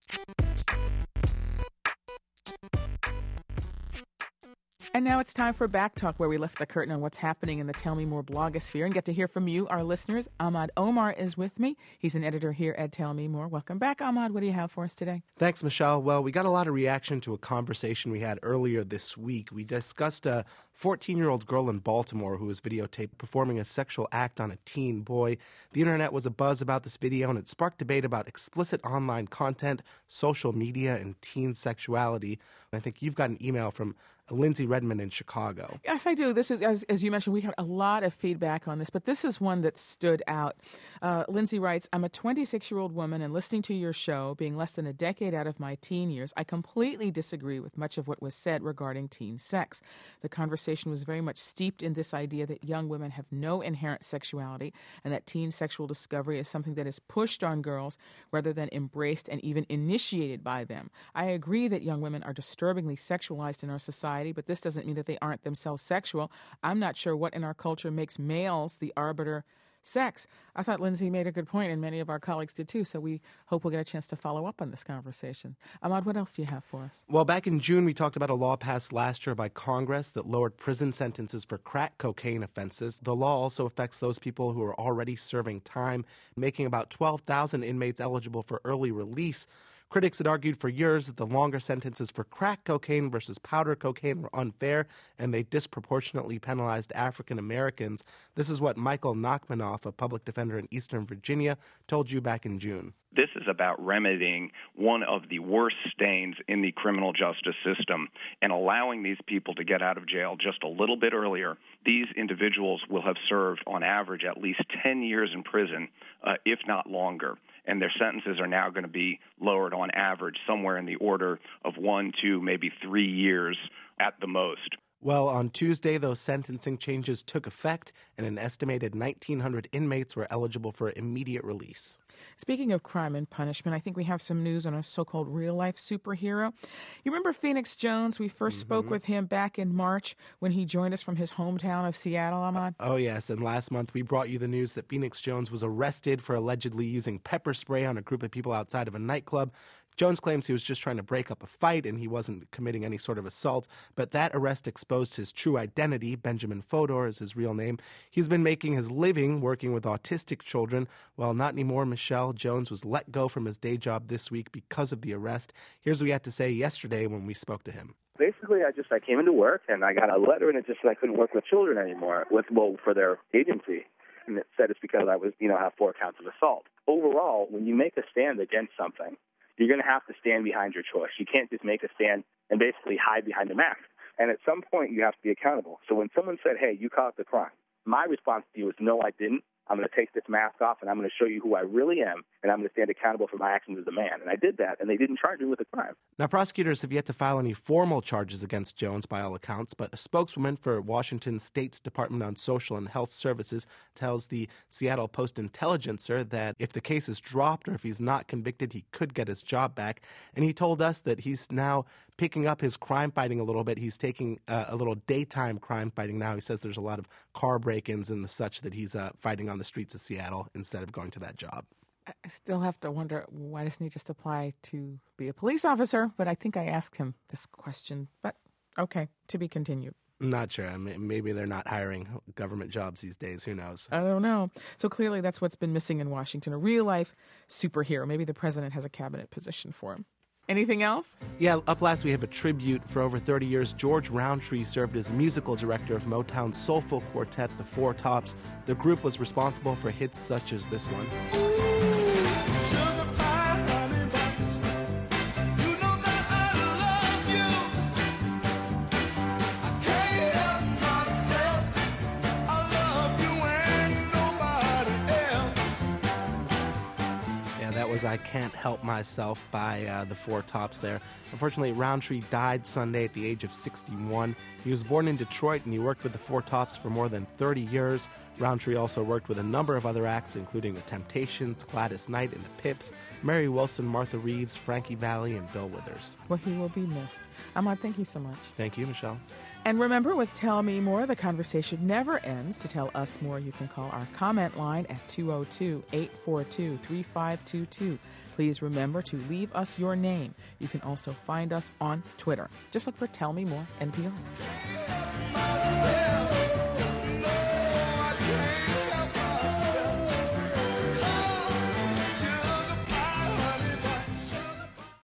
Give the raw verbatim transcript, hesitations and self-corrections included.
And now it's time for Back Talk, where we lift the curtain on what's happening in the Tell Me More blogosphere and get to hear from you, our listeners. Ahmad Omar is with me. He's an editor here at Tell Me More. Welcome back, Ahmad. What do you have for us today? Thanks, Michelle. Well, we got a lot of reaction to a conversation we had earlier this week. We discussed a fourteen-year-old girl in Baltimore who was videotaped performing a sexual act on a teen boy. The internet was abuzz about this video, and it sparked debate about explicit online content, social media, and teen sexuality. And I think you've got an email from Lindsay Redmond in Chicago. Yes, I do. This is, as, as you mentioned, we had a lot of feedback on this, but this is one that stood out. Uh, Lindsay writes, I'm a twenty-six-year-old woman, and listening to your show, being less than a decade out of my teen years, I completely disagree with much of what was said regarding teen sex. The conversation was very much steeped in this idea that young women have no inherent sexuality and that teen sexual discovery is something that is pushed on girls rather than embraced and even initiated by them. I agree that young women are disturbingly sexualized in our society, but this doesn't mean that they aren't themselves sexual. I'm not sure what in our culture makes males the arbiter sex. I thought Lindsay made a good point, and many of our colleagues did too, so we hope we'll get a chance to follow up on this conversation. Ahmad, what else do you have for us? Well, back in June, we talked about a law passed last year by Congress that lowered prison sentences for crack cocaine offenses. The law also affects those people who are already serving time, making about twelve thousand inmates eligible for early release. Critics had argued for years that the longer sentences for crack cocaine versus powder cocaine were unfair, and they disproportionately penalized African Americans. This is what Michael Nachmanoff, a public defender in Eastern Virginia, told you back in June. This is about remedying one of the worst stains in the criminal justice system and allowing these people to get out of jail just a little bit earlier. These individuals will have served, on average, at least ten years in prison, uh, if not longer. And their sentences are now going to be lowered on average somewhere in the order of one, two, maybe three years at the most. Well, on Tuesday, those sentencing changes took effect, and an estimated nineteen hundred inmates were eligible for immediate release. Speaking of crime and punishment, I think we have some news on a so-called real-life superhero. You remember Phoenix Jones? We first mm-hmm. spoke with him back in March when he joined us from his hometown of Seattle, Ahmad. Oh, yes, and last month we brought you the news that Phoenix Jones was arrested for allegedly using pepper spray on a group of people outside of a nightclub. Jones claims he was just trying to break up a fight and he wasn't committing any sort of assault, but that arrest exposed his true identity. Benjamin Fodor is his real name. He's been making his living working with autistic children. Well, not anymore, Michelle. Jones was let go from his day job this week because of the arrest. Here's what he had to say yesterday when we spoke to him. Basically, I just I came into work and I got a letter and it just said I couldn't work with children anymore, with well for their agency. And it said it's because I was, you know, have four counts of assault. Overall, when you make a stand against something, you're going to have to stand behind your choice. You can't just make a stand and basically hide behind a mask. And at some point, you have to be accountable. So when someone said, hey, you caused the crime, my response to you was, no, I didn't. I'm going to take this mask off, and I'm going to show you who I really am, and I'm going to stand accountable for my actions as a man. And I did that, and they didn't charge me with a crime. Now, prosecutors have yet to file any formal charges against Jones, by all accounts, but a spokeswoman for Washington State's Department on Social and Health Services tells the Seattle Post-Intelligencer that if the case is dropped or if he's not convicted, he could get his job back. And he told us that he's now picking up his crime fighting a little bit. He's taking uh, a little daytime crime fighting now. He says there's a lot of car break-ins and the such that he's uh, fighting on the streets of Seattle instead of going to that job. I still have to wonder, why doesn't he just apply to be a police officer? But I think I asked him this question. But okay, to be continued. I'm not sure. I mean, maybe they're not hiring government jobs these days. Who knows? I don't know. So clearly that's what's been missing in Washington, a real-life superhero. Maybe the president has a cabinet position for him. Anything else? Yeah, up last we have a tribute. For over thirty years, George Roundtree served as musical director of Motown's soulful quartet, The Four Tops. The group was responsible for hits such as this one. Sugar pie, honey buns. You know that I love you. I can't help myself. I love you and nobody else. Yeah, that was I Can't Help Myself by uh, the Four Tops there. Unfortunately, Roundtree died Sunday at the age of sixty-one. He was born in Detroit, and he worked with the Four Tops for more than thirty years. Roundtree also worked with a number of other acts, including The Temptations, Gladys Knight and the Pips, Mary Wilson, Martha Reeves, Frankie Valli, and Bill Withers. Well, he will be missed. Ahmad, thank you so much. Thank you, Michelle. And remember, with Tell Me More, the conversation never ends. To tell us more, you can call our comment line at two oh two, eight four two, three five two two. Please remember to leave us your name. You can also find us on Twitter. Just look for Tell Me More N P R.